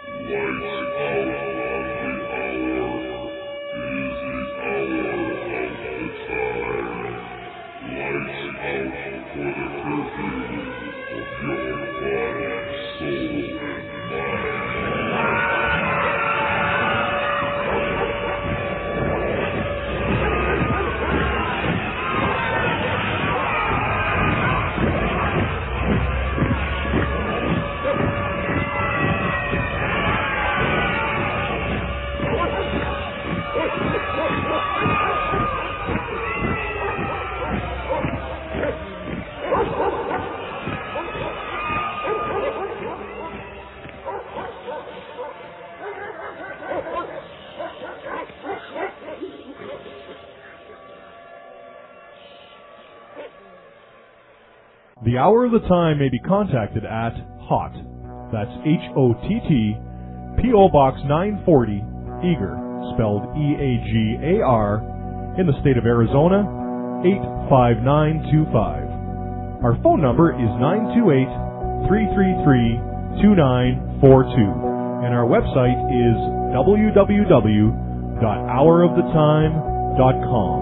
The Hour of the Time may be contacted at HOTT, that's H-O-T-T, P.O. Box 940, Eagar, spelled E-A-G-A-R, in the state of Arizona, 85925. Our phone number is 928-333-2942, and our website is www.houroftheTime.com.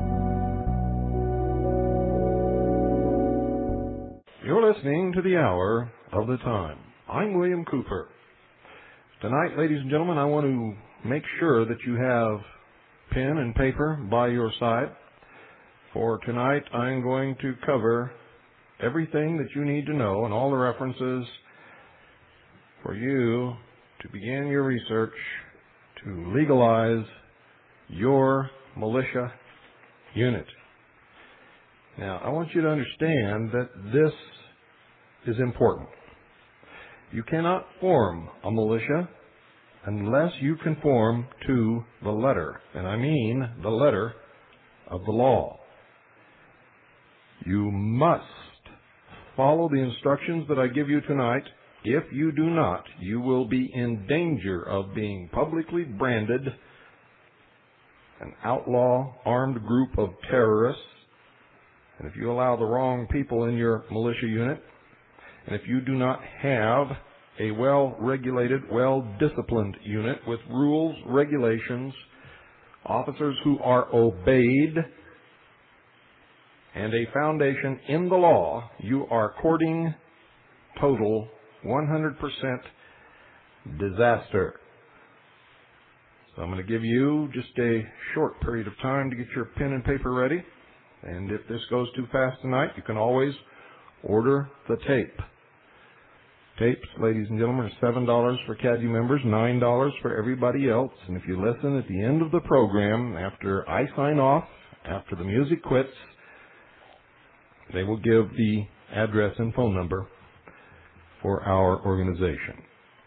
You're listening to the Hour of the Time. I'm William Cooper. Tonight, ladies and gentlemen, I want to make sure that you have pen and paper by your side. For tonight, I'm going to cover everything that you need to know and all the references for you to begin your research to legalize your militia unit. Now, I want you to understand that this is important. You cannot form a militia unless you conform to the letter, and I mean the letter of the law. You must follow the instructions that I give you tonight. If you do not, you will be in danger of being publicly branded an outlaw armed group of terrorists. And if you allow the wrong people in your militia unit, and if you do not have a well-regulated, well-disciplined unit with rules, regulations, officers who are obeyed, and a foundation in the law, you are courting total 100% disaster. So I'm going to give you just a short period of time to get your pen and paper ready. And if this goes too fast tonight, you can always order the tape. Tapes, ladies and gentlemen, are $7 for CADU members, $9 for everybody else. And if you listen at the end of the program, after I sign off, after the music quits, they will give the address and phone number for our organization.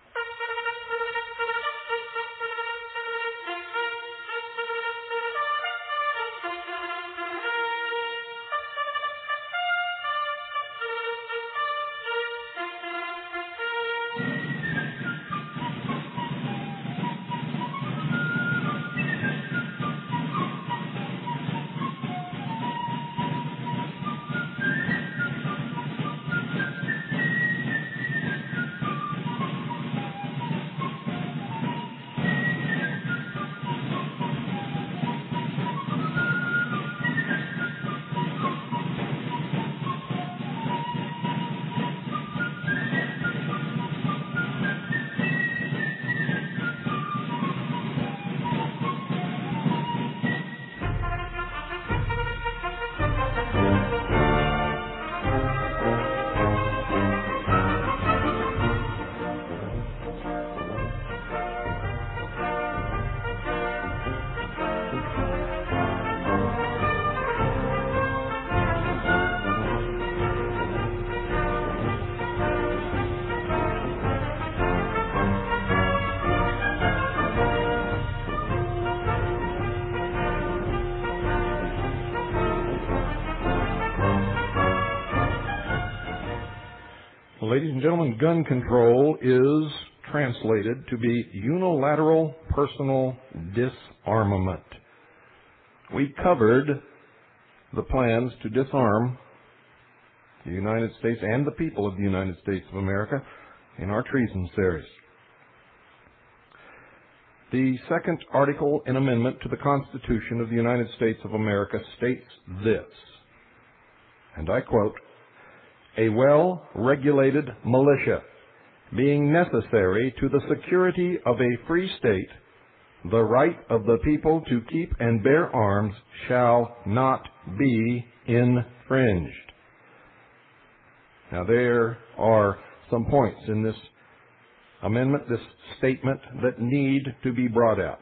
Ladies and gentlemen, gun control is translated to be unilateral personal disarmament. We covered the plans to disarm the United States and the people of the United States of America in our treason series. The second article and amendment to the Constitution of the United States of America states this, and I quote, "A well-regulated militia being necessary to the security of a free state, the right of the people to keep and bear arms shall not be infringed." Now there are some points in this amendment, this statement, that need to be brought out.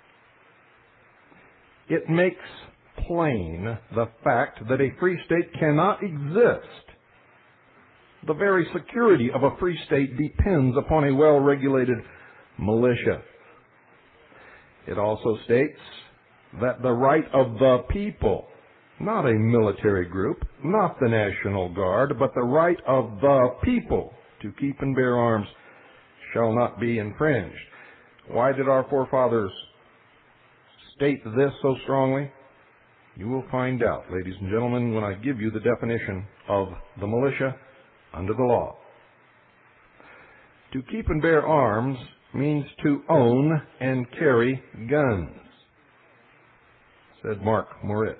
It makes plain the fact that a free state cannot exist. The very security of a free state depends upon a well-regulated militia. It also states that the right of the people, not a military group, not the National Guard, but the right of the people to keep and bear arms shall not be infringed. Why did our forefathers state this so strongly? You will find out, ladies and gentlemen, when I give you the definition of the militia under the law. To keep and bear arms means to own and carry guns, said Mark Moritz.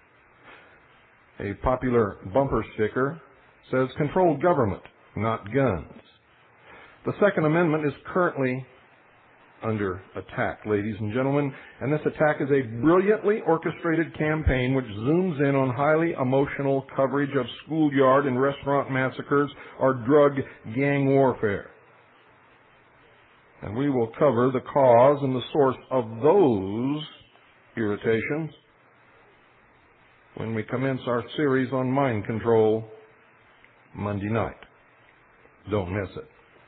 A popular bumper sticker says controlled government, not guns. The Second Amendment is currently under attack, ladies and gentlemen, and this attack is a brilliantly orchestrated campaign which zooms in on highly emotional coverage of schoolyard and restaurant massacres or drug gang warfare. And we will cover the cause and the source of those irritations when we commence our series on mind control Monday night. Don't miss it.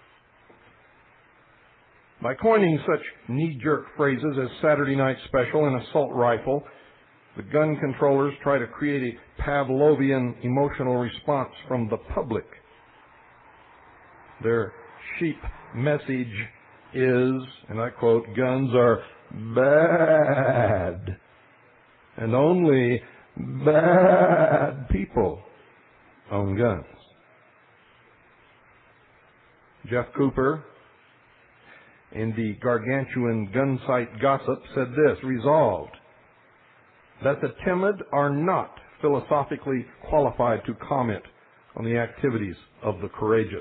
By coining such knee-jerk phrases as Saturday Night Special and assault rifle, the gun controllers try to create a Pavlovian emotional response from the public. Their sheep message is, and I quote, "Guns are bad, and only bad people own guns." Jeff Cooper, in the gargantuan gun site Gossip, said this, resolved that the timid are not philosophically qualified to comment on the activities of the courageous.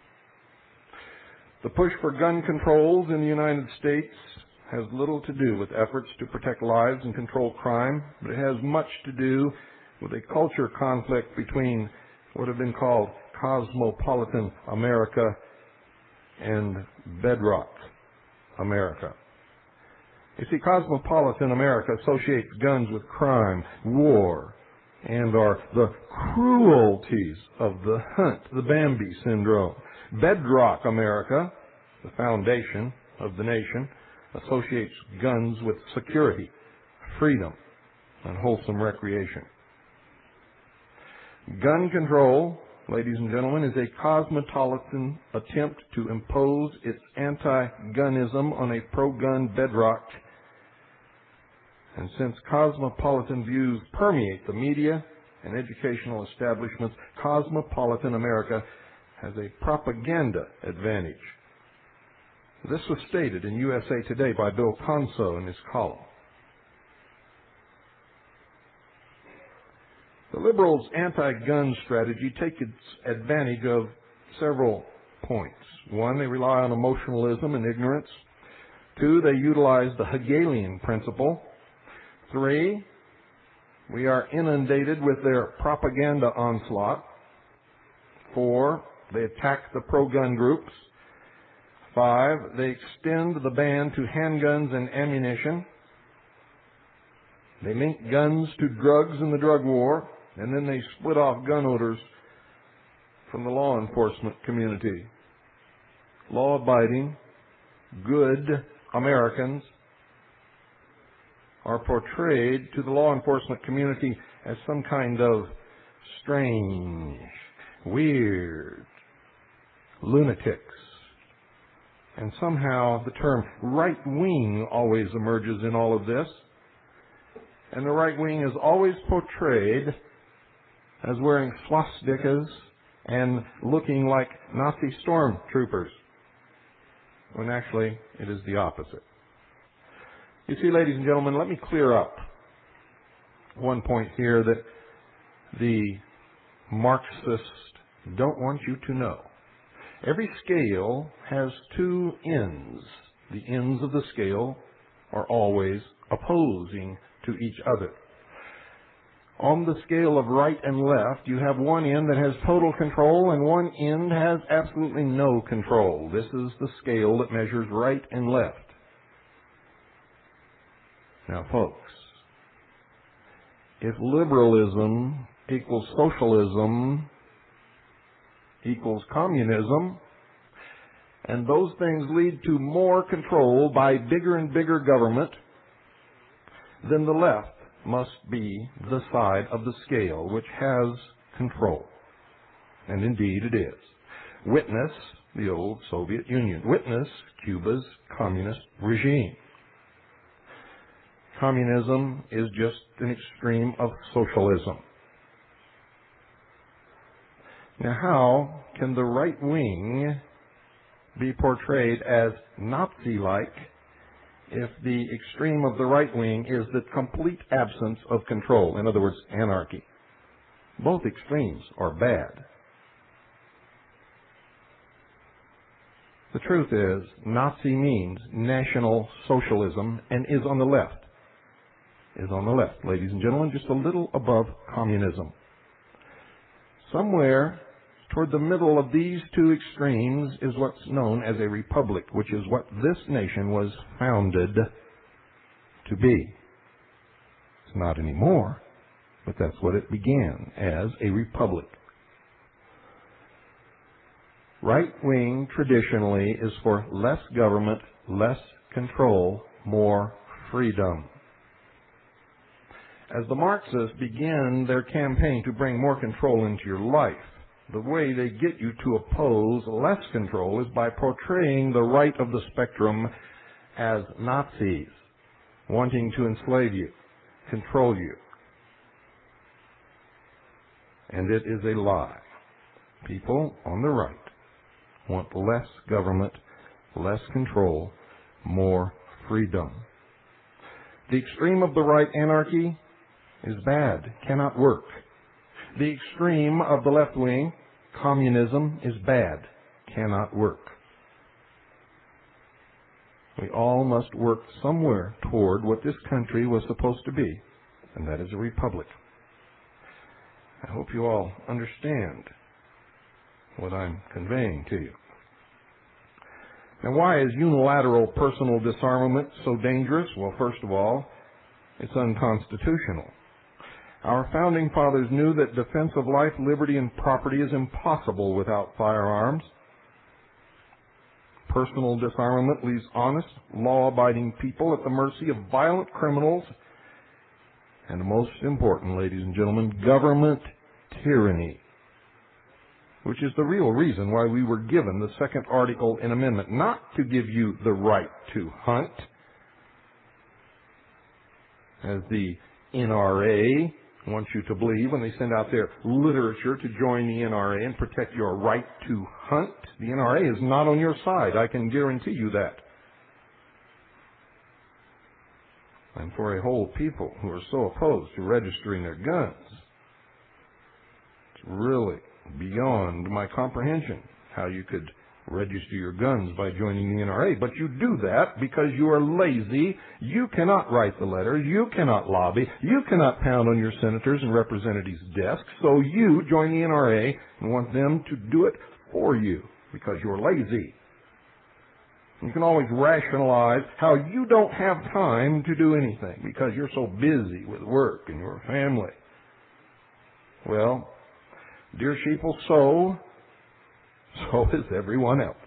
The push for gun controls in the United States has little to do with efforts to protect lives and control crime, but it has much to do with a culture conflict between what have been called cosmopolitan America and bedrock America. You see, cosmopolitan America associates guns with crime, war, and are the cruelties of the hunt, the Bambi syndrome. Bedrock America, the foundation of the nation, associates guns with security, freedom, and wholesome recreation. Gun control, ladies and gentlemen, is a cosmopolitan attempt to impose its anti-gunism on a pro-gun bedrock. And since cosmopolitan views permeate the media and educational establishments, cosmopolitan America has a propaganda advantage. This was stated in USA Today by Bill Conso in his column. The liberals' anti-gun strategy takes advantage of several points. One, they rely on emotionalism and ignorance. Two, they utilize the Hegelian principle. Three, we are inundated with their propaganda onslaught. Four, they attack the pro-gun groups. Five, they extend the ban to handguns and ammunition. They link guns to drugs in the drug war, and then they split off gun owners from the law enforcement community. Law-abiding, good Americans are portrayed to the law enforcement community as some kind of strange, weird lunatics. And somehow the term right wing always emerges in all of this. And the right wing is always portrayed as wearing swastikas and looking like Nazi stormtroopers, when actually it is the opposite. You see, ladies and gentlemen, let me clear up one point here that the Marxists don't want you to know. Every scale has two ends. The ends of the scale are always opposing to each other. On the scale of right and left, you have one end that has total control and one end has absolutely no control. This is the scale that measures right and left. Now, folks, if liberalism equals socialism equals communism, and those things lead to more control by bigger and bigger government, then the left must be the side of the scale which has control. And indeed it is. Witness the old Soviet Union. Witness Cuba's communist regime. Communism is just an extreme of socialism. Now, how can the right wing be portrayed as Nazi-like if the extreme of the right wing is the complete absence of control? In other words, anarchy. Both extremes are bad. The truth is, Nazi means National Socialism and is on the left. Is on the left, ladies and gentlemen, just a little above communism. Somewhere toward the middle of these two extremes is what's known as a republic, which is what this nation was founded to be. It's not anymore, but that's what it began, as a republic. Right wing traditionally is for less government, less control, more freedom. As the Marxists begin their campaign to bring more control into your life, the way they get you to oppose less control is by portraying the right of the spectrum as Nazis, wanting to enslave you, control you. And it is a lie. People on the right want less government, less control, more freedom. The extreme of the right, anarchy, is bad, cannot work. The extreme of the left wing, communism, is bad, cannot work. We all must work somewhere toward what this country was supposed to be, and that is a republic. I hope you all understand what I'm conveying to you. Now, why is unilateral personal disarmament so dangerous? Well, first of all, it's unconstitutional. Our founding fathers knew that defense of life, liberty, and property is impossible without firearms. Personal disarmament leaves honest, law-abiding people at the mercy of violent criminals, and most important, ladies and gentlemen, government tyranny, which is the real reason why we were given the second article in amendment, not to give you the right to hunt, as the NRA wants you to believe when they send out their literature to join the NRA and protect your right to hunt. The NRA is not on your side, I can guarantee you that. And for a whole people who are so opposed to registering their guns, it's really beyond my comprehension how you could register your guns by joining the NRA. But you do that because you are lazy. You cannot write the letters. You cannot lobby. You cannot pound on your senators and representatives' desks. So you join the NRA and want them to do it for you because you're lazy. You can always rationalize how you don't have time to do anything because you're so busy with work and your family. Well, dear sheeple, so is everyone else.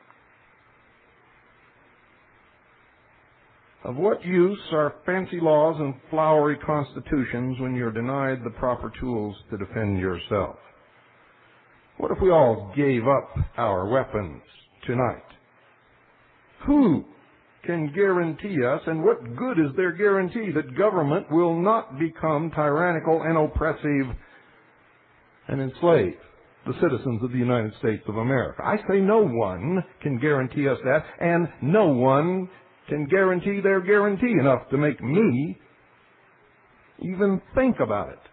Of what use are fancy laws and flowery constitutions when you're denied the proper tools to defend yourself? What if we all gave up our weapons tonight? Who can guarantee us, and what good is their guarantee that government will not become tyrannical and oppressive and enslave the citizens of the United States of America? I say no one can guarantee us that, and no one can guarantee their guarantee enough to make me even think about it,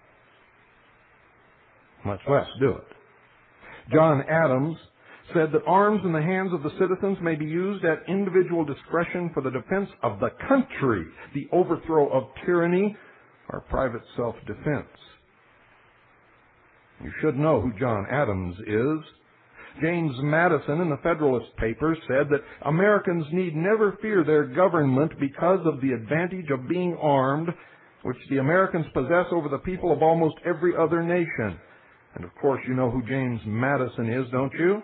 much less do it. John Adams said that arms in the hands of the citizens may be used at individual discretion for the defense of the country, the overthrow of tyranny, or private self-defense. You should know who John Adams is. James Madison in the Federalist Papers said that Americans need never fear their government because of the advantage of being armed, which the Americans possess over the people of almost every other nation. And of course you know who James Madison is, don't you?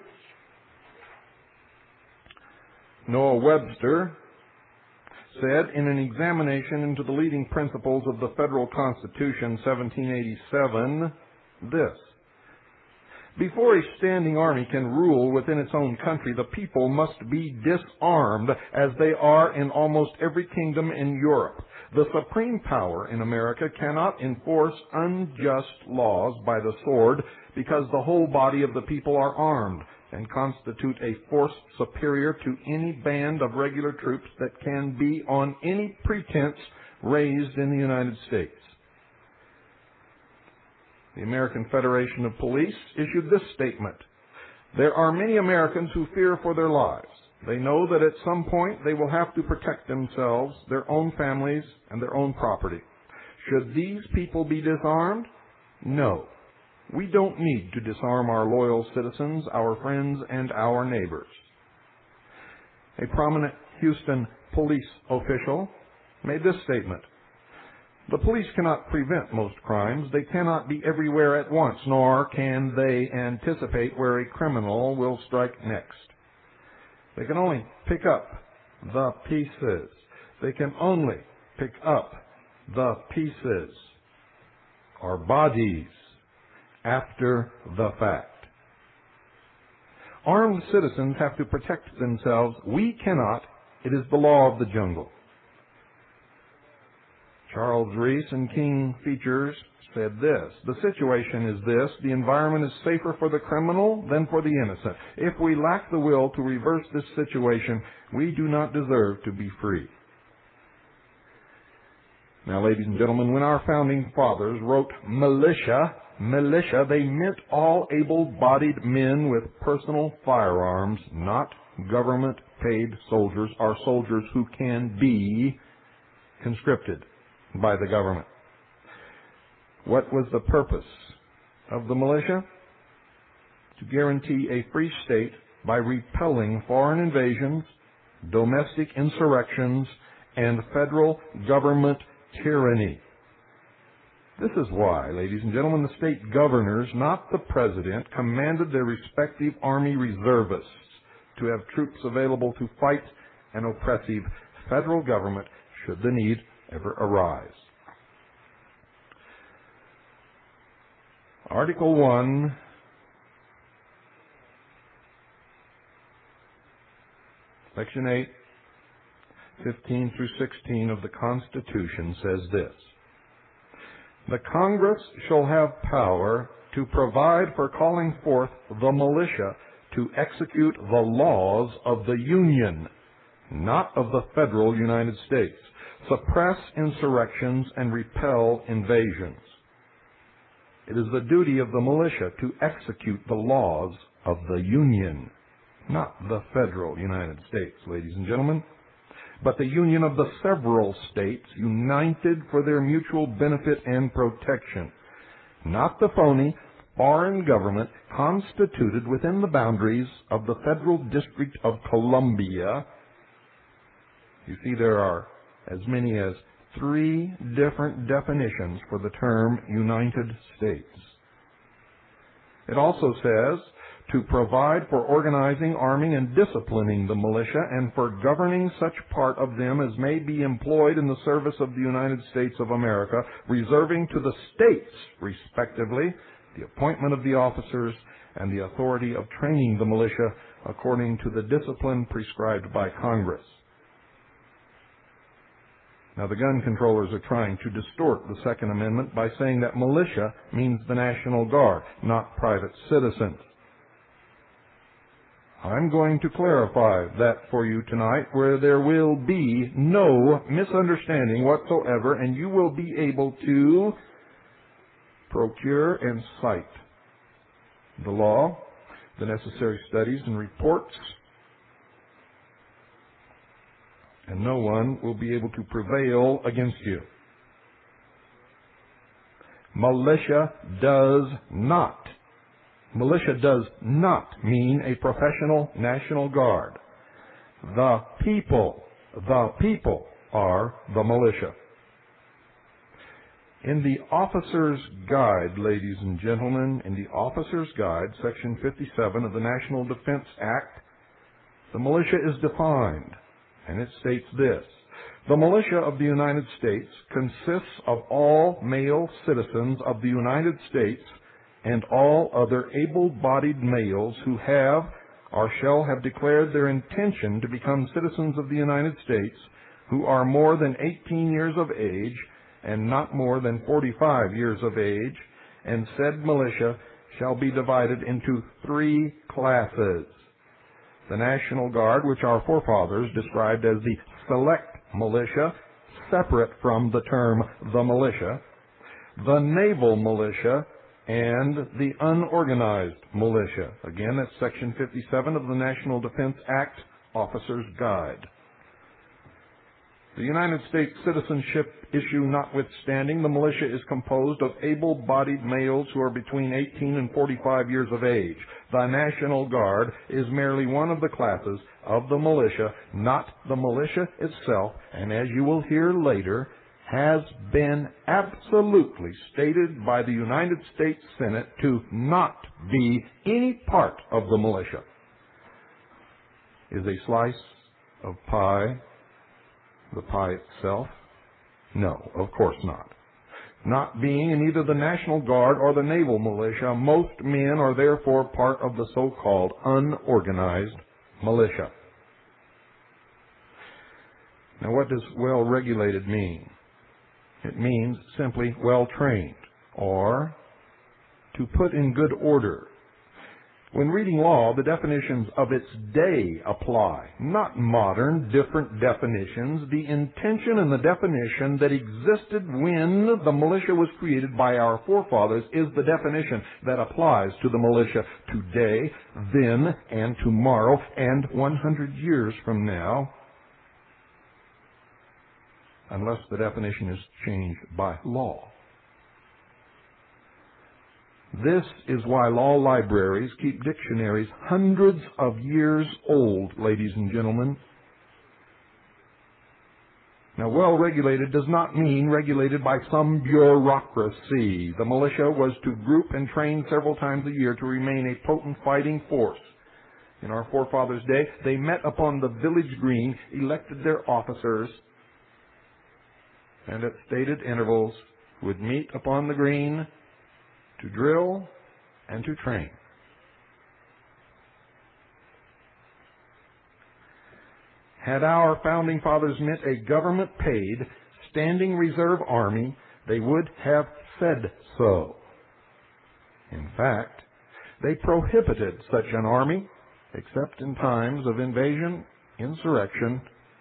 Noah Webster said in an examination into the leading principles of the Federal Constitution, 1787, this: before a standing army can rule within its own country, the people must be disarmed, as they are in almost every kingdom in Europe. The supreme power in America cannot enforce unjust laws by the sword, because the whole body of the people are armed and constitute a force superior to any band of regular troops that can be on any pretense raised in the United States. The American Federation of Police issued this statement: there are many Americans who fear for their lives. They know that at some point they will have to protect themselves, their own families, and their own property. Should these people be disarmed? No. We don't need to disarm our loyal citizens, our friends, and our neighbors. A prominent Houston police official made this statement: the police cannot prevent most crimes. They cannot be everywhere at once, nor can they anticipate where a criminal will strike next. They can only pick up the pieces. They can only pick up the pieces, or bodies, after the fact. Armed citizens have to protect themselves. We cannot. It is the law of the jungle. Charles Reese in King Features said this: the situation is this: the environment is safer for the criminal than for the innocent. If we lack the will to reverse this situation, we do not deserve to be free. Now, ladies and gentlemen, when our founding fathers wrote militia, they meant all able-bodied men with personal firearms, not government-paid soldiers, or soldiers who can be conscripted by the government. What was the purpose of the militia? To guarantee a free state by repelling foreign invasions, domestic insurrections, and federal government tyranny. This is why, ladies and gentlemen, the state governors, not the president, commanded their respective army reservists to have troops available to fight an oppressive federal government should the need ever arise. Article 1, Section 8, 15 through 16 of the Constitution says this: the Congress shall have power to provide for calling forth the militia to execute the laws of the Union, not of the federal United States, suppress insurrections, and repel invasions. It is the duty of the militia to execute the laws of the Union, not the federal United States, ladies and gentlemen, but the union of the several states united for their mutual benefit and protection, not the phony foreign government constituted within the boundaries of the Federal District of Columbia. You see, there are as many as 3 different definitions for the term United States. It also says to provide for organizing, arming, and disciplining the militia, and for governing such part of them as may be employed in the service of the United States of America, reserving to the states, respectively, the appointment of the officers and the authority of training the militia according to the discipline prescribed by Congress. Now, the gun controllers are trying to distort the Second Amendment by saying that militia means the National Guard, not private citizens. I'm going to clarify that for you tonight, where there will be no misunderstanding whatsoever, and you will be able to procure and cite the law, the necessary studies and reports, and no one will be able to prevail against you. Militia does not mean a professional National Guard. The people are the militia. In the Officer's Guide, ladies and gentlemen, in the Officer's Guide, Section 57 of the National Defense Act, the militia is defined, and it states this: the militia of the United States consists of all male citizens of the United States and all other able-bodied males who have or shall have declared their intention to become citizens of the United States, who are more than 18 years of age and not more than 45 years of age, and said militia shall be divided into 3 classes. The National Guard, which our forefathers described as the select militia, separate from the term the militia, the naval militia, and the unorganized militia. Again, that's Section 57 of the National Defense Act, Officer's Guide. The United States citizenship issue notwithstanding, the militia is composed of able-bodied males who are between 18 and 45 years of age. The National Guard is merely one of the classes of the militia, not the militia itself, and as you will hear later, has been absolutely stated by the United States Senate to not be any part of the militia. Is a slice of pie the pie itself? No, of course not. Not being in either the National Guard or the Naval Militia, most men are therefore part of the so-called unorganized militia. Now, what does well-regulated mean? It means simply well-trained, or to put in good order. When reading law, the definitions of its day apply, not modern, different definitions. The intention and the definition that existed when the militia was created by our forefathers is the definition that applies to the militia today, then, and tomorrow, and 100 years from now, unless the definition is changed by law. This is why law libraries keep dictionaries hundreds of years old, ladies and gentlemen. Now, well-regulated does not mean regulated by some bureaucracy. The militia was to group and train several times a year to remain a potent fighting force. In our forefathers' day, they met upon the village green, elected their officers, and at stated intervals would meet upon the green to drill and to train. Had our founding fathers meant a government-paid, standing reserve army, they would have said so. In fact, they prohibited such an army, except in times of invasion, insurrection,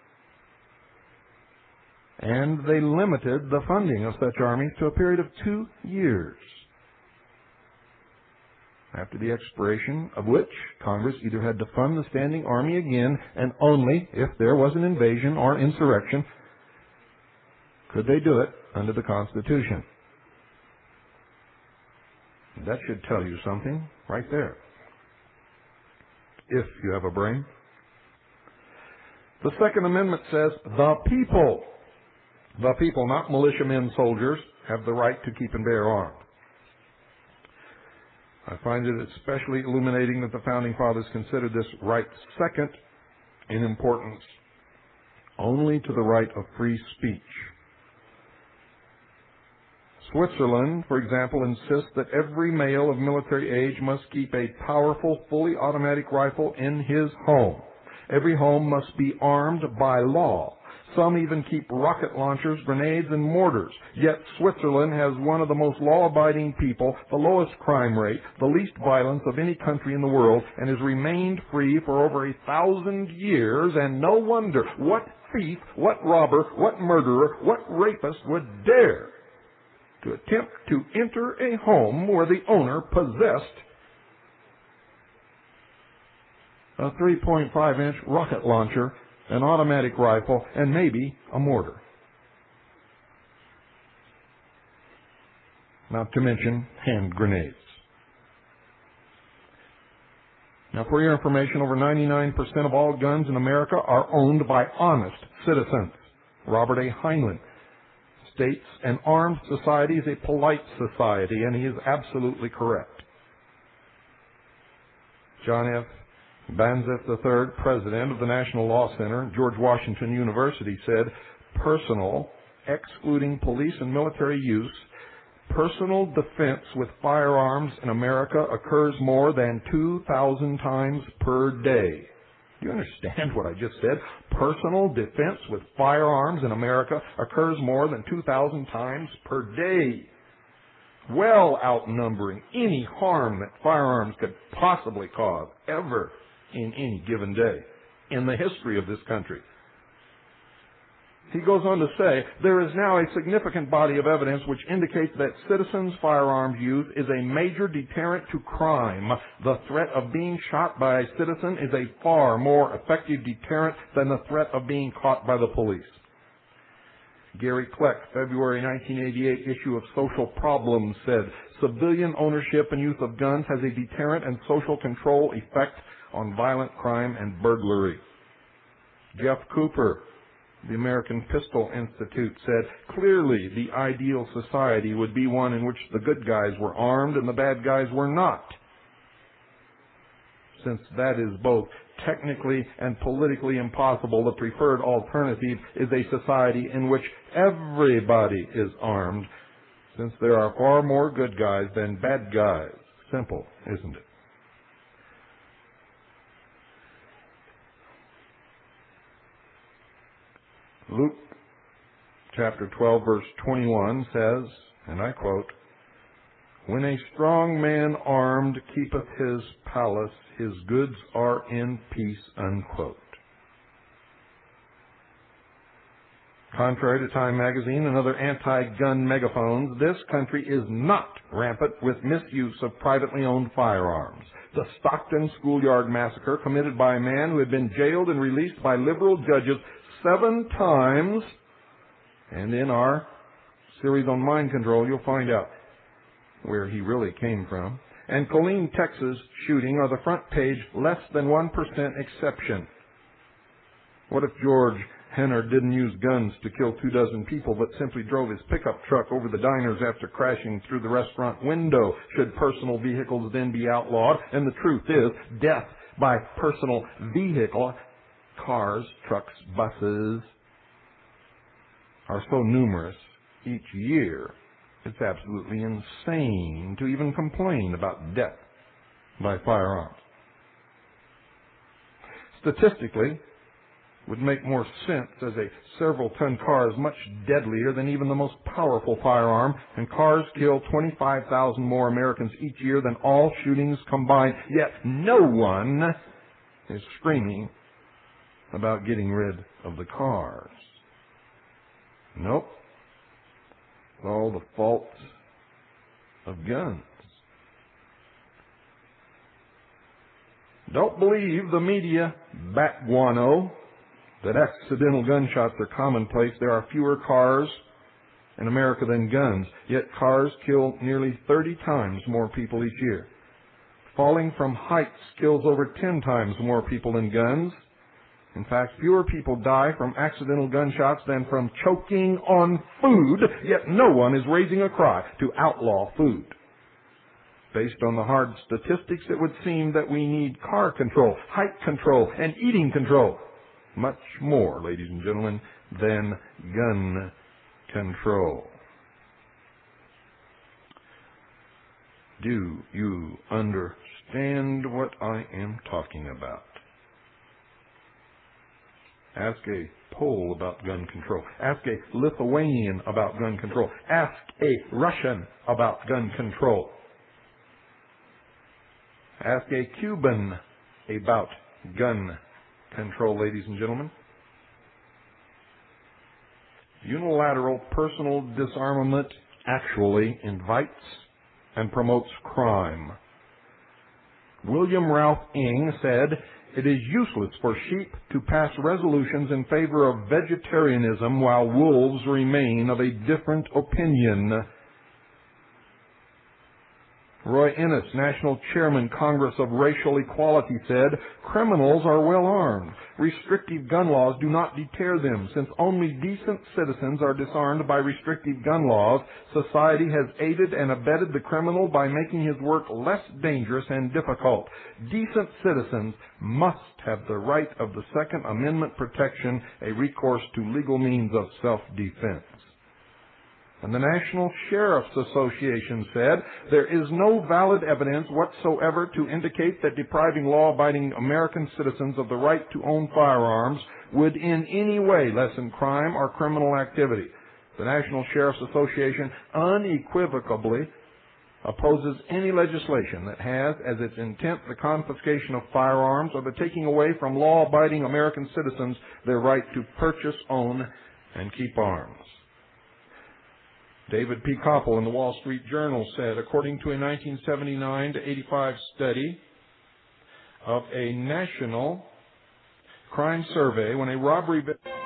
and they limited the funding of such armies to a period of 2 years, after the expiration of which Congress either had to fund the standing army again, and only if there was an invasion or insurrection could they do it under the Constitution. That should tell you something right there, if you have a brain. The Second Amendment says the people, not militiamen, soldiers, have the right to keep and bear arms. I find it especially illuminating that the Founding Fathers considered this right second in importance only to the right of free speech. Switzerland, for example, insists that every male of military age must keep a powerful, fully automatic rifle in his home. Every home must be armed by law. Some even keep rocket launchers, grenades, and mortars. Yet Switzerland has one of the most law-abiding people, the lowest crime rate, the least violence of any country in the world, and has remained free for over 1,000 years, and no wonder. What thief, what robber, what murderer, what rapist would dare to attempt to enter a home where the owner possessed a 3.5-inch rocket launcher, an automatic rifle, and maybe a mortar? Not to mention hand grenades. Now, for your information, over 99% of all guns in America are owned by honest citizens. Robert A. Heinlein states an armed society is a polite society, and he is absolutely correct. John F. Banzef III, president of the National Law Center, George Washington University, said, personal, excluding police and military use, personal defense with firearms in America occurs more than 2,000 times per day. Do you understand what I just said? Personal defense with firearms in America occurs more than 2,000 times per day, well outnumbering any harm that firearms could possibly cause ever in any given day in the history of this country. He goes on to say, there is now a significant body of evidence which indicates that citizens' firearms use is a major deterrent to crime. The threat of being shot by a citizen is a far more effective deterrent than the threat of being caught by the police. Gary Kleck, February 1988 issue of Social Problems, said, civilian ownership and use of guns has a deterrent and social control effect on violent crime and burglary. Jeff Cooper, the American Pistol Institute, said, clearly the ideal society would be one in which the good guys were armed and the bad guys were not. Since that is both technically and politically impossible, the preferred alternative is a society in which everybody is armed, since there are far more good guys than bad guys. Simple, isn't it? Luke chapter 12, verse 21 says, and I quote, when a strong man armed keepeth his palace, his goods are in peace, unquote. Contrary to Time magazine and other anti-gun megaphones, this country is not rampant with misuse of privately owned firearms. The Stockton schoolyard massacre, committed by a man who had been jailed and released by liberal judges 7 times, and in our series on mind control, you'll find out where he really came from, and Killeen, Texas shooting are the front page less than 1% exception. What if George Henner didn't use guns to kill 24 people, but simply drove his pickup truck over the diners after crashing through the restaurant window? Should personal vehicles then be outlawed? And the truth is, death by personal vehicle, cars, trucks, buses, are so numerous each year, it's absolutely insane to even complain about death by firearms. Statistically, it would make more sense as a several-ton car is much deadlier than even the most powerful firearm, and cars kill 25,000 more Americans each year than all shootings combined, yet no one is screaming about getting rid of the cars. Nope. It's all the fault of guns. Don't believe the media bat guano that accidental gunshots are commonplace. There are fewer cars in America than guns, yet cars kill nearly 30 times more people each year. Falling from heights kills over 10 times more people than guns. In fact, fewer people die from accidental gunshots than from choking on food, yet no one is raising a cry to outlaw food. Based on the hard statistics, it would seem that we need car control, height control, and eating control. Much more, ladies and gentlemen, than gun control. Do you understand what I am talking about? Ask a Pole about gun control. Ask a Lithuanian about gun control. Ask a Russian about gun control. Ask a Cuban about gun control, ladies and gentlemen. Unilateral personal disarmament actually invites and promotes crime. William Ralph Ing said, "It is useless for sheep to pass resolutions in favor of vegetarianism while wolves remain of a different opinion." Roy Innis, National Chairman, Congress of Racial Equality, said, "Criminals are well armed. Restrictive gun laws do not deter them. Since only decent citizens are disarmed by restrictive gun laws, society has aided and abetted the criminal by making his work less dangerous and difficult. Decent citizens must have the right of the Second Amendment protection, a recourse to legal means of self-defense." And the National Sheriff's Association said, "There is no valid evidence whatsoever to indicate that depriving law-abiding American citizens of the right to own firearms would in any way lessen crime or criminal activity." The National Sheriff's Association unequivocally opposes any legislation that has as its intent the confiscation of firearms or the taking away from law-abiding American citizens their right to purchase, own, and keep arms. David P. Koppel in the Wall Street Journal said, according to a 1979 to 85 study of a national crime survey, when a robbery...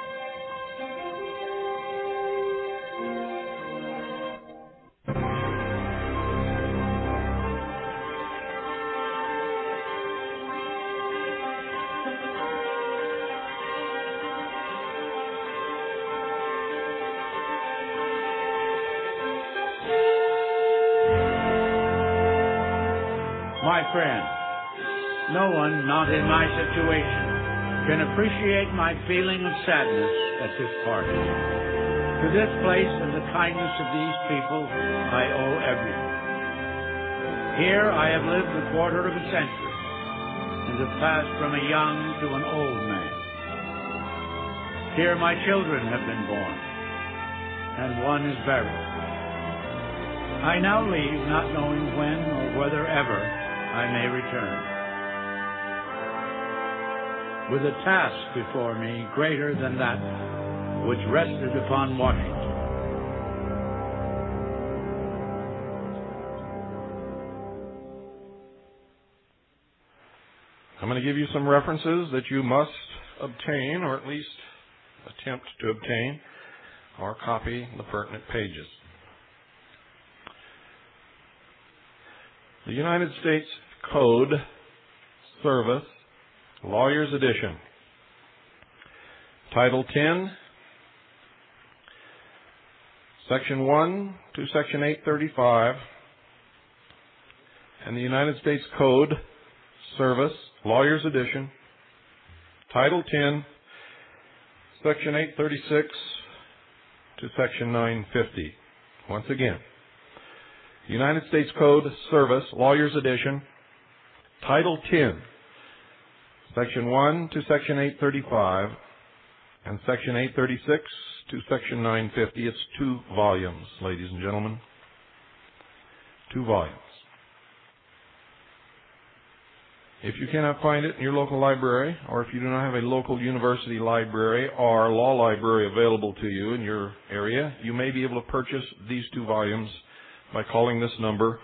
My friend, no one not in my situation can appreciate my feeling of sadness at this parting. To this place and the kindness of these people, I owe everything. Here I have lived a quarter of a century and have passed from a young to an old man. Here my children have been born, and one is buried. I now leave not knowing when or whether ever I may return, with a task before me greater than that which rested upon Washington. I'm going to give you some references that you must obtain, or at least attempt to obtain, or copy the pertinent pages. The United States Code Service, Lawyer's Edition, Title 10, Section 1 to Section 835, and the United States Code Service, Lawyer's Edition, Title 10, Section 836 to Section 950. Once again, United States Code Service, Lawyer's Edition, Title 10, Section 1 to Section 835, and Section 836 to Section 950. It's 2 volumes, ladies and gentlemen. 2 volumes. If you cannot find it in your local library, or if you do not have a local university library or law library available to you in your area, you may be able to purchase these 2 volumes by calling this number,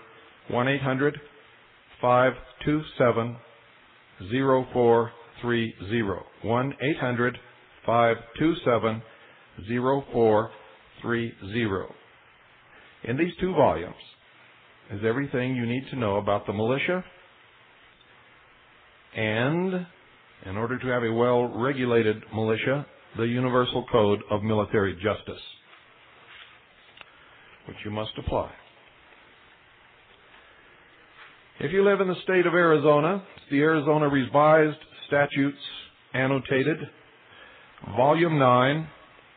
1-800-527-0430. 1-800-527-0430. In these 2 volumes is everything you need to know about the militia, and in order to have a well-regulated militia, the Universal Code of Military Justice, which you must apply. If you live in the state of Arizona, it's the Arizona Revised Statutes Annotated, Volume 9,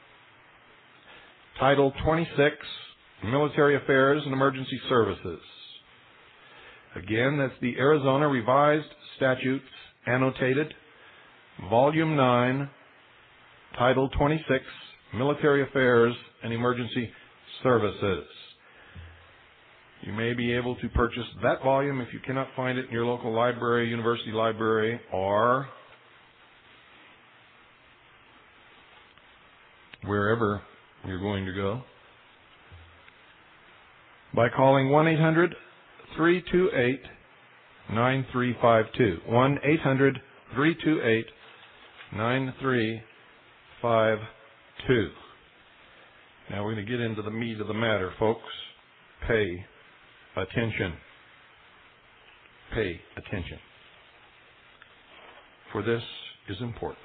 Title 26, Military Affairs and Emergency Services. Again, that's the Arizona Revised Statutes Annotated, Volume 9, Title 26, Military Affairs and Emergency Services. You may be able to purchase that volume if you cannot find it in your local library, university library, or wherever you're going to go, by calling 1-800-328-9352. 1-800-328-9352. Now we're going to get into the meat of the matter, folks. Pay attention. Pay attention. For this is important.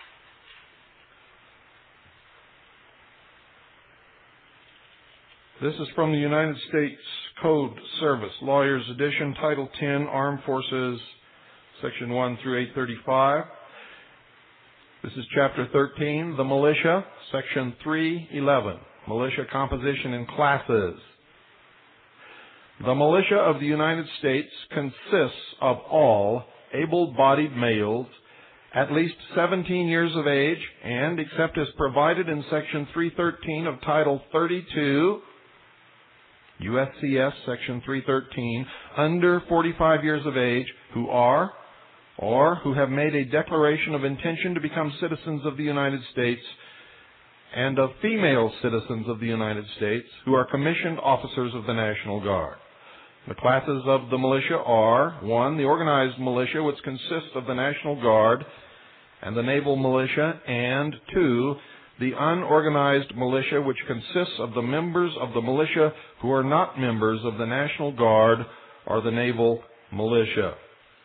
This is from the United States Code Service, Lawyers Edition, Title 10, Armed Forces, Section 1 through 835. This is Chapter 13, the Militia, Section 311, Militia Composition and Classes. The militia of the United States consists of all able-bodied males at least 17 years of age and, except as provided in Section 313 of Title 32, USCS Section 313, under 45 years of age, who are or who have made a declaration of intention to become citizens of the United States, and of female citizens of the United States who are commissioned officers of the National Guard. The classes of the militia are, 1, the organized militia, which consists of the National Guard and the Naval Militia, and 2, the unorganized militia, which consists of the members of the militia who are not members of the National Guard or the Naval Militia.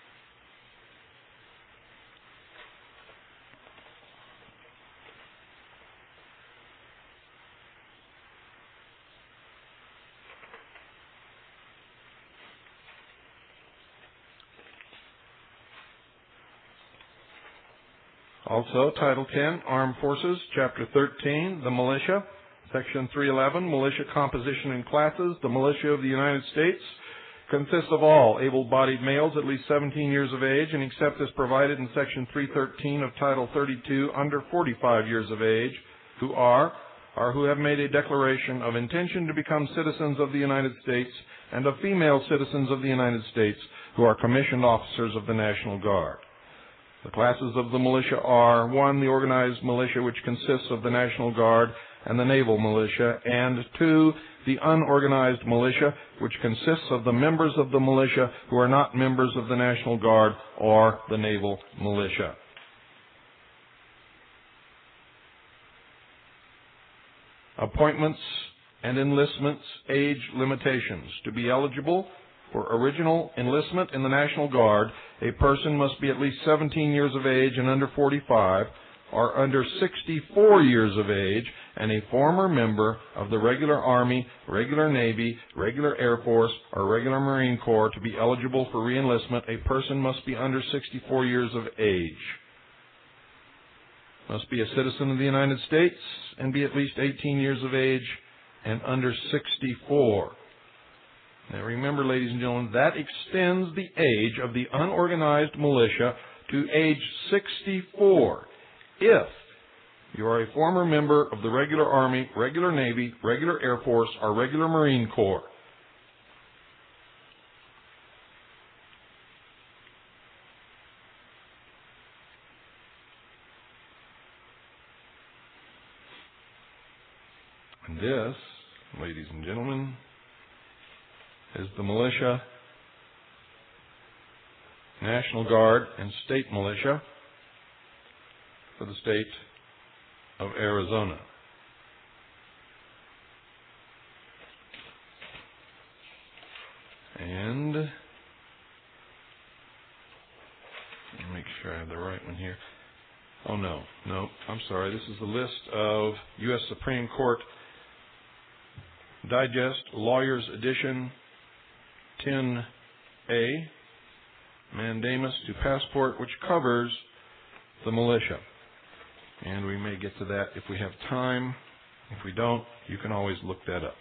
Also, Title 10, Armed Forces, Chapter 13, the Militia, Section 311, Militia Composition and Classes. The militia of the United States consists of all able-bodied males at least 17 years of age, and except as provided in Section 313 of Title 32, under 45 years of age, who are or who have made a declaration of intention to become citizens of the United States, and of female citizens of the United States who are commissioned officers of the National Guard. The classes of the militia are, 1, the organized militia, which consists of the National Guard and the Naval Militia, and 2, the unorganized militia, which consists of the members of the militia who are not members of the National Guard or the Naval Militia. Appointments and enlistments, age limitations. To be eligible for original enlistment in the National Guard, a person must be at least 17 years of age and under 45, or under 64 years of age, and a former member of the regular Army, regular Navy, regular Air Force, or regular Marine Corps. To be eligible for reenlistment, a person must be under 64 years of age. Must be a citizen of the United States and be at least 18 years of age and under 64. Now remember, ladies and gentlemen, that extends the age of the unorganized militia to age 64 if you are a former member of the regular Army, regular Navy, regular Air Force, or regular Marine Corps. And this, ladies and gentlemen, is the militia, National Guard, and state militia for the state of Arizona. And let me make sure I have the right one here. Oh, no, I'm sorry. This is the list of U.S. Supreme Court Digest, Lawyers Edition 10A, Mandamus to Passport, which covers the militia. And we may get to that if we have time. If we don't, you can always look that up.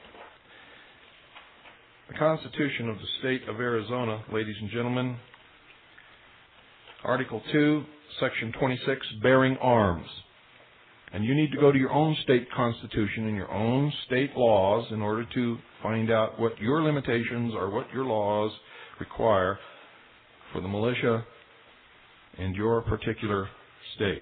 The Constitution of the State of Arizona, ladies and gentlemen, Article 2, Section 26, bearing arms. And you need to go to your own state constitution and your own state laws in order to find out what your limitations or what your laws require for the militia in your particular state.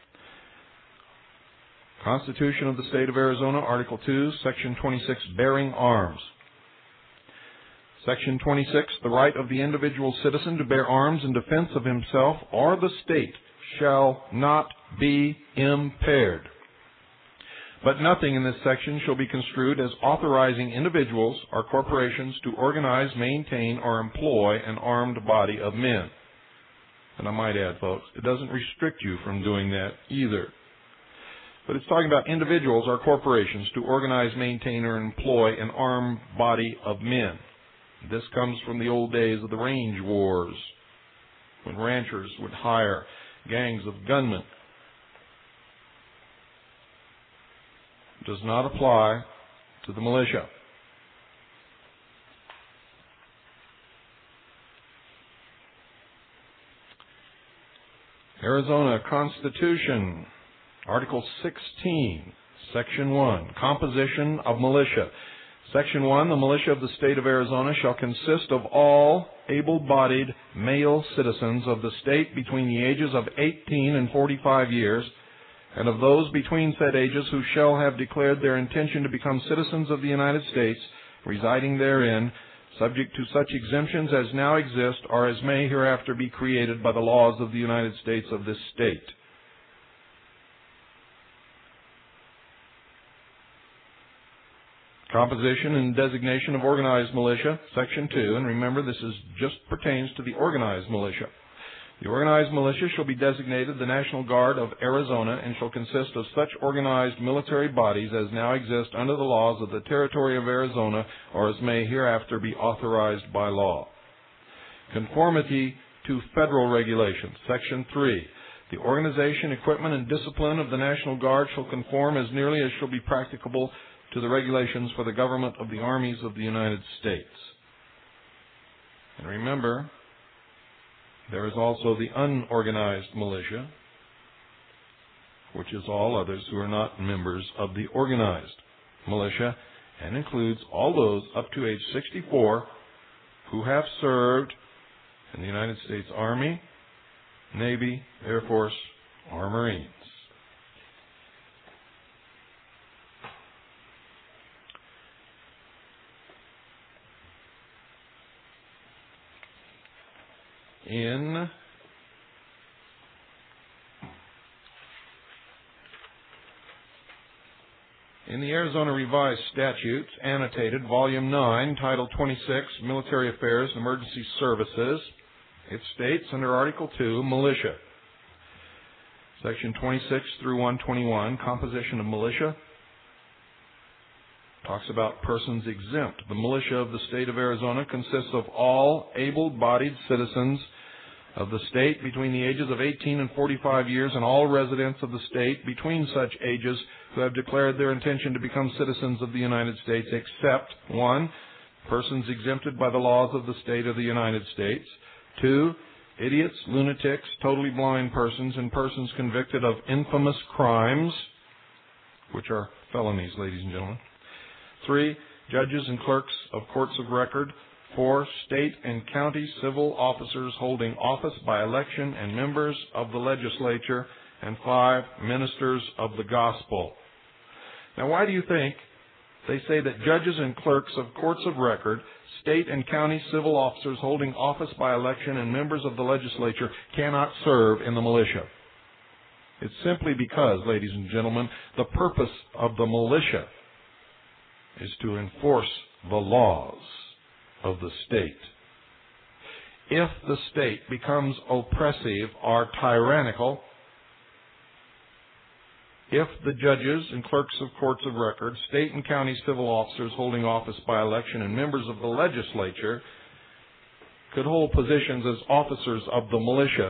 Constitution of the State of Arizona, Article 2, Section 26, bearing arms. Section 26, the right of the individual citizen to bear arms in defense of himself or the state shall not be impaired. But nothing in this section shall be construed as authorizing individuals or corporations to organize, maintain, or employ an armed body of men. And I might add, folks, it doesn't restrict you from doing that either. But it's talking about individuals or corporations to organize, maintain, or employ an armed body of men. This comes from the old days of the range wars, when ranchers would hire gangs of gunmen. It does not apply to the militia. Arizona Constitution, Article 16, Section 1, Composition of Militia. Section 1, the militia of the state of Arizona shall consist of all able-bodied male citizens of the state between the ages of 18 and 45 years, and of those between said ages who shall have declared their intention to become citizens of the United States, residing therein, subject to such exemptions as now exist or as may hereafter be created by the laws of the United States of this state. Composition and designation of organized militia, Section 2, and remember this just pertains to the organized militia. The organized militia shall be designated the National Guard of Arizona and shall consist of such organized military bodies as now exist under the laws of the Territory of Arizona or as may hereafter be authorized by law. Conformity to federal regulations, Section 3. The organization, equipment, and discipline of the National Guard shall conform as nearly as shall be practicable to the regulations for the government of the armies of the United States. And remember, there is also the unorganized militia, which is all others who are not members of the organized militia, and includes all those up to age 64 who have served in the United States Army, Navy, Air Force, or Marines. In the Arizona Revised Statutes, annotated, Volume 9, Title 26, Military Affairs and Emergency Services, it states under Article 2, Militia. Section 26 through 121, Composition of Militia, talks about persons exempt. The militia of the state of Arizona consists of all able-bodied citizens of the state between the ages of 18 and 45 years and all residents of the state between such ages who have declared their intention to become citizens of the United States except 1. Persons exempted by the laws of the state of the United States, 2. Idiots, lunatics, totally blind persons, and persons convicted of infamous crimes, which are felonies, ladies and gentlemen. 3. Judges and clerks of courts of record. 4. State and county civil officers holding office by election and members of the legislature. And 5. Ministers of the gospel. Now, why do you think they say that judges and clerks of courts of record, state and county civil officers holding office by election, and members of the legislature cannot serve in the militia? It's simply because, ladies and gentlemen, the purpose of the militia is to enforce the laws of the state. If the state becomes oppressive or tyrannical, if the judges and clerks of courts of record, state and county civil officers holding office by election, and members of the legislature could hold positions as officers of the militia,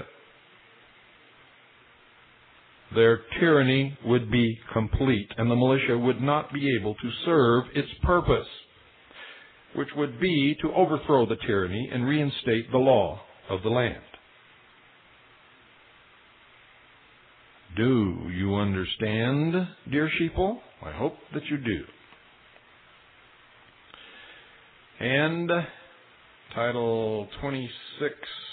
their tyranny would be complete, and the militia would not be able to serve its purpose, which would be to overthrow the tyranny and reinstate the law of the land. Do you understand, dear sheeple? I hope that you do. And Title 26,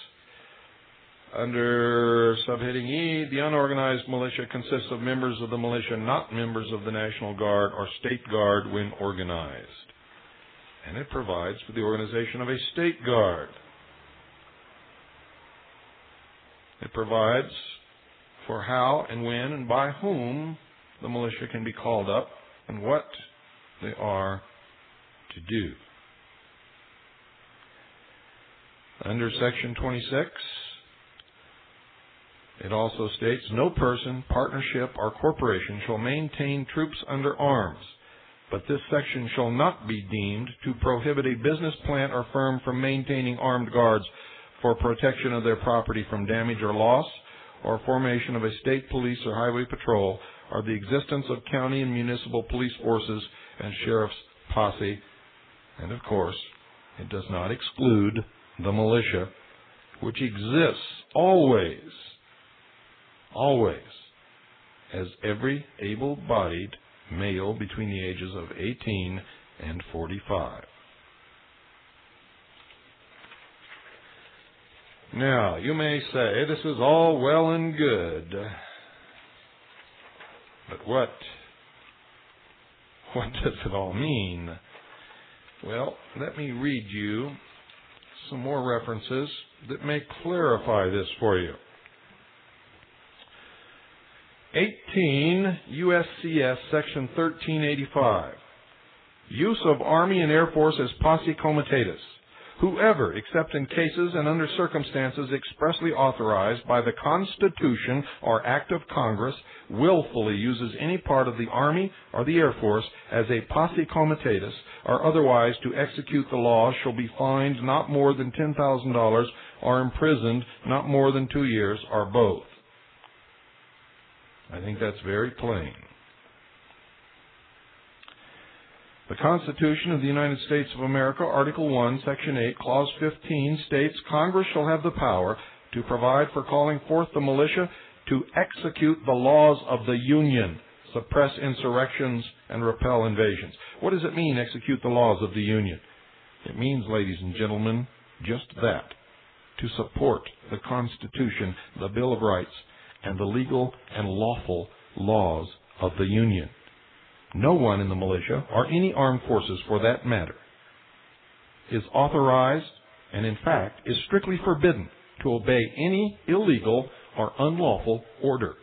under subheading E, the unorganized militia consists of members of the militia, not members of the National Guard or State Guard when organized. And it provides for the organization of a State Guard. It provides for how and when and by whom the militia can be called up and what they are to do. Under Section 26, it also states, no person, partnership, or corporation shall maintain troops under arms, but this section shall not be deemed to prohibit a business, plant, or firm from maintaining armed guards for protection of their property from damage or loss, or formation of a state police or highway patrol, or the existence of county and municipal police forces and sheriff's posse. And of course, it does not exclude the militia, which exists always, as every able-bodied male between the ages of 18 and 45. Now, you may say, this is all well and good, but what does it all mean? Well, let me read you some more references that may clarify this for you. 18 USCS Section 1385. Use of Army and Air Force as posse comitatus. Whoever, except in cases and under circumstances expressly authorized by the Constitution or Act of Congress, willfully uses any part of the Army or the Air Force as a posse comitatus or otherwise to execute the laws shall be fined not more than $10,000 or imprisoned not more than 2 years or both. I think that's very plain. The Constitution of the United States of America, Article 1, Section 8, Clause 15 states, Congress shall have the power to provide for calling forth the militia to execute the laws of the Union, suppress insurrections, and repel invasions. What does it mean, execute the laws of the Union? It means, ladies and gentlemen, just that, to support the Constitution, the Bill of Rights, and the legal and lawful laws of the Union. No one in the militia, or any armed forces for that matter, is authorized and in fact is strictly forbidden to obey any illegal or unlawful order.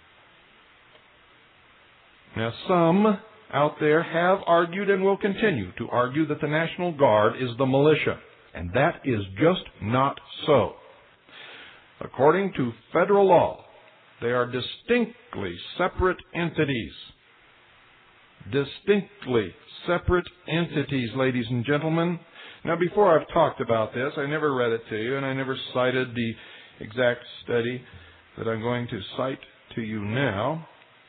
Now, some out there have argued and will continue to argue that the National Guard is the militia, and that is just not so. According to federal law, they are distinctly separate entities. Distinctly separate entities, ladies and gentlemen. Now, before I've talked about this, I never read it to you, and I never cited the exact study that I'm going to cite to you now,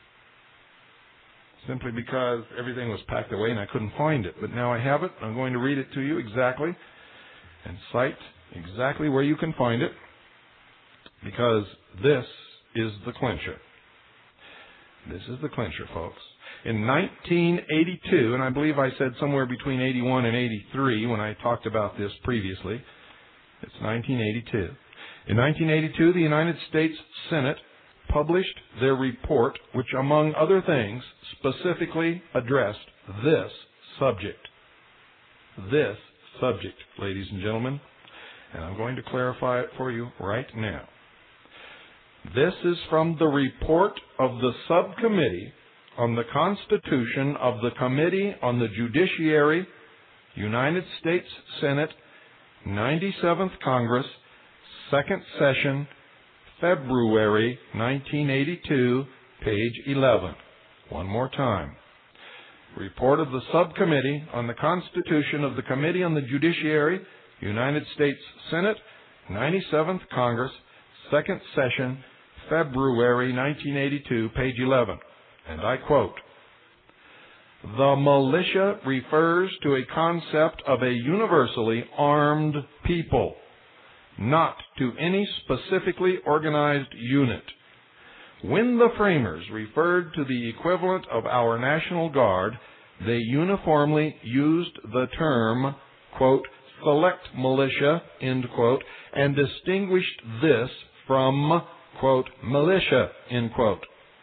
simply because everything was packed away and I couldn't find it. But now I have it. I'm going to read it to you exactly and cite exactly where you can find it, because this is the clincher. This is the clincher, folks. In 1982, and I believe I said somewhere between 81 and 83 when I talked about this previously. It's 1982. In 1982, the United States Senate published their report, which, among other things, specifically addressed this subject. This subject, ladies and gentlemen. And I'm going to clarify it for you right now. This is from the report of the subcommittee on the Constitution of the Committee on the Judiciary, United States Senate, 97th Congress, 2nd Session, February 1982, page 11. One more time. Report of the Subcommittee on the Constitution of the Committee on the Judiciary, United States Senate, 97th Congress, 2nd Session, February 1982, page 11. And I quote, "The militia refers to a concept of a universally armed people, not to any specifically organized unit. When the framers referred to the equivalent of our National Guard, they uniformly used the term, quote, select militia, end quote, and distinguished this from, quote, militia, end quote.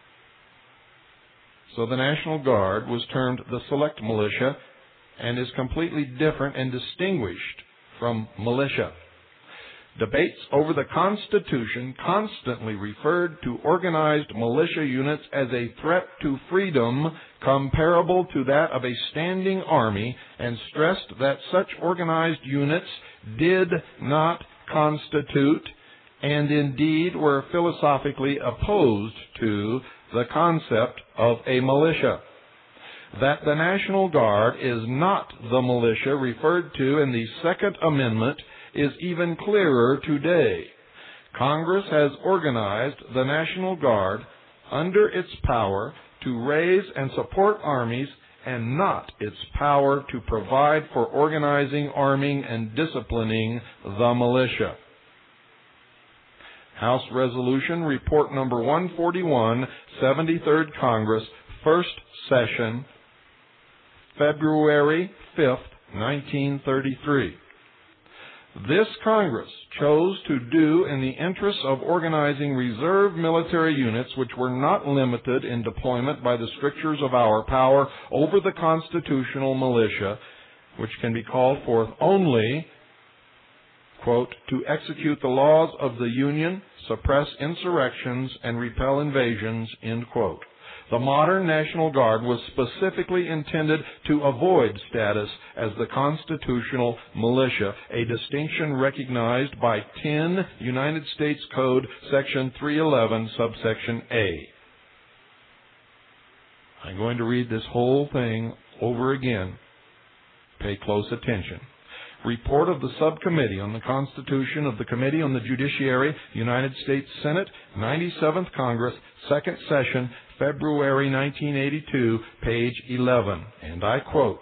So the National Guard was termed the select militia and is completely different and distinguished from militia. Debates over the Constitution constantly referred to organized militia units as a threat to freedom comparable to that of a standing army, and stressed that such organized units did not constitute and indeed were philosophically opposed to the concept of a militia. That the National Guard is not the militia referred to in the Second Amendment is even clearer today. Congress has organized the National Guard under its power to raise and support armies and not its power to provide for organizing, arming, and disciplining the militia. House Resolution Report Number 141, 73rd Congress, First Session, February 5th, 1933. This Congress chose to do in the interests of organizing reserve military units which were not limited in deployment by the strictures of our power over the constitutional militia, which can be called forth only, quote, to execute the laws of the Union, suppress insurrections, and repel invasions, end quote. The modern National Guard was specifically intended to avoid status as the constitutional militia, a distinction recognized by 10 United States Code, Section 311, subsection A. I'm going to read this whole thing over again. Pay close attention. Report of the Subcommittee on the Constitution of the Committee on the Judiciary, United States Senate, 97th Congress, Second Session, February 1982, page 11, and I quote,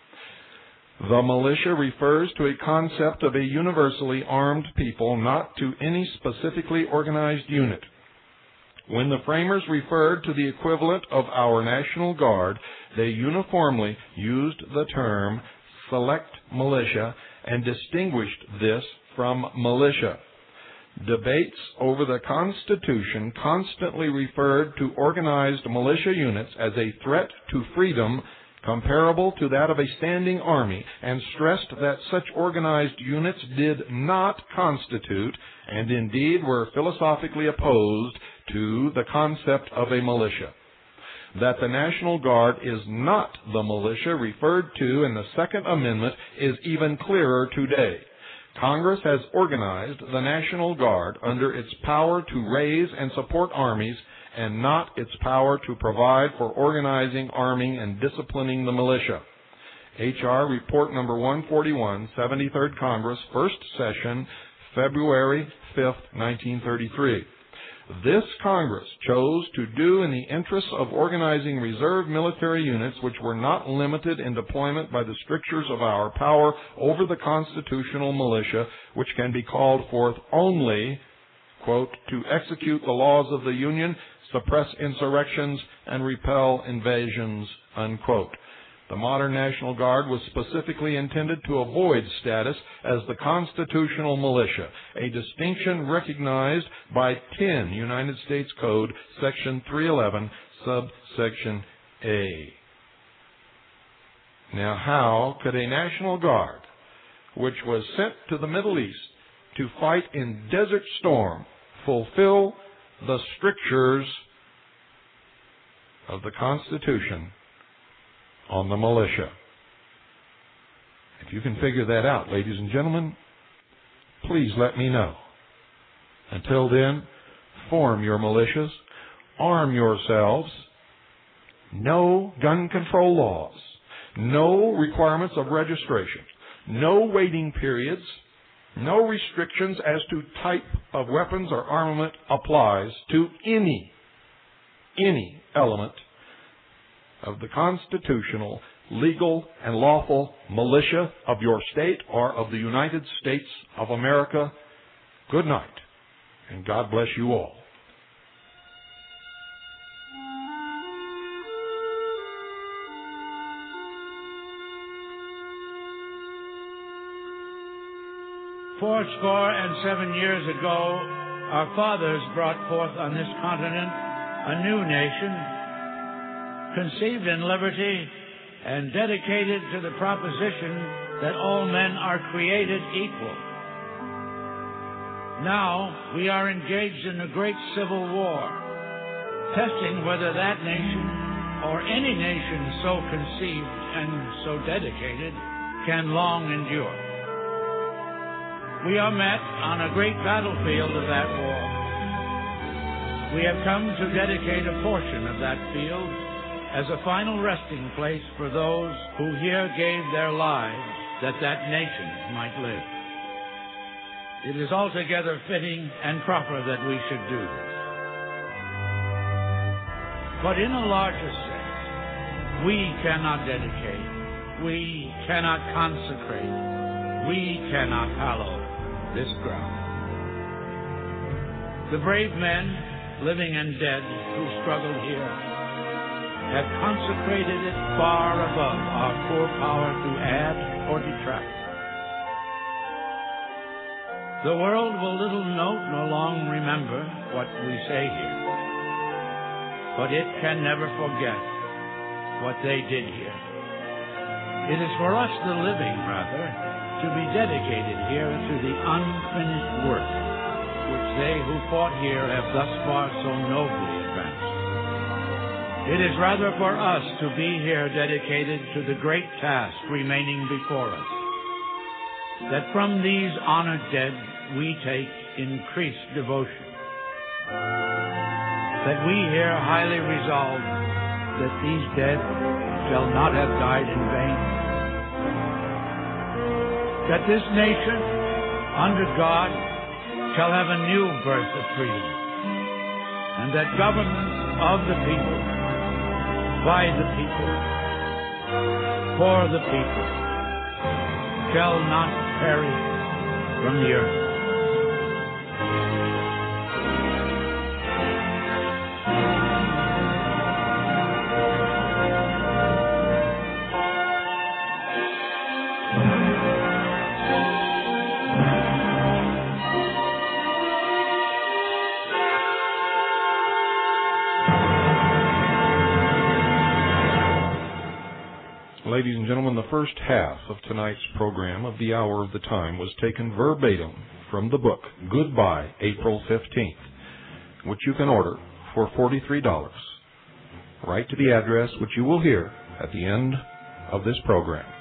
"The militia refers to a concept of a universally armed people, not to any specifically organized unit. When the framers referred to the equivalent of our National Guard, they uniformly used the term select militia and distinguished this from militia. Debates over the Constitution constantly referred to organized militia units as a threat to freedom comparable to that of a standing army, and stressed that such organized units did not constitute, and indeed were philosophically opposed to, the concept of a militia. That the National Guard is not the militia referred to in the Second Amendment is even clearer today. Congress has organized the National Guard under its power to raise and support armies and not its power to provide for organizing, arming, and disciplining the militia." H.R. Report Number 141, 73rd Congress, First Session, February 5th, 1933. This Congress chose to do in the interests of organizing reserve military units which were not limited in deployment by the strictures of our power over the constitutional militia, which can be called forth only, quote, to execute the laws of the Union, suppress insurrections, and repel invasions, unquote. The modern National Guard was specifically intended to avoid status as the constitutional militia, a distinction recognized by 10 United States Code, Section 311, subsection A. Now, how could a National Guard, which was sent to the Middle East to fight in Desert Storm, fulfill the strictures of the Constitution on the militia? If you can figure that out, ladies and gentlemen, please let me know. Until then, form your militias, arm yourselves, no gun control laws, no requirements of registration, no waiting periods, no restrictions as to type of weapons or armament applies to any element of the constitutional, legal, and lawful militia of your state or of the United States of America. Good night, and God bless you all. 407 years ago, our fathers brought forth on this continent a new nation, conceived in liberty and dedicated to the proposition that all men are created equal. Now we are engaged in a great civil war, testing whether that nation or any nation so conceived and so dedicated can long endure. We are met on a great battlefield of that war. We have come to dedicate a portion of that field as a final resting place for those who here gave their lives that that nation might live. It is altogether fitting and proper that we should do this. But in a larger sense, we cannot dedicate, we cannot consecrate, we cannot hallow this ground. The brave men, living and dead, who struggled here, have consecrated it far above our poor power to add or detract. The world will little note nor long remember what we say here, but it can never forget what they did here. It is for us, the living, rather, to be dedicated here to the unfinished work which they who fought here have thus far so nobly advanced. It is rather for us to be here dedicated to the great task remaining before us, that from these honored dead we take increased devotion, that we here highly resolve that these dead shall not have died in vain, that this nation, under God, shall have a new birth of freedom, and that government of the people, by the people, for the people, shall not perish from the earth. Ladies and gentlemen, the first half of tonight's program of the Hour of the Time was taken verbatim from the book Goodbye, April 15th, which you can order for $43. Write to the address which you will hear at the end of this program.